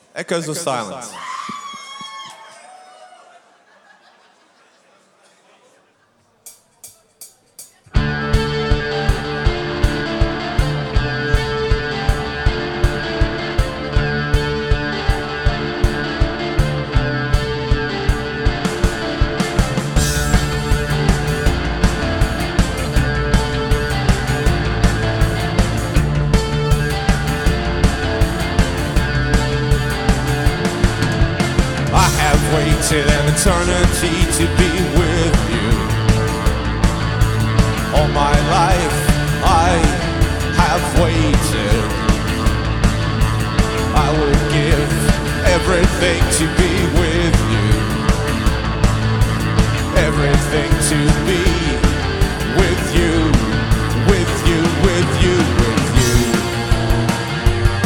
Echoes of Silence. Waited an eternity to be with you. All my life I have waited. I would give everything to be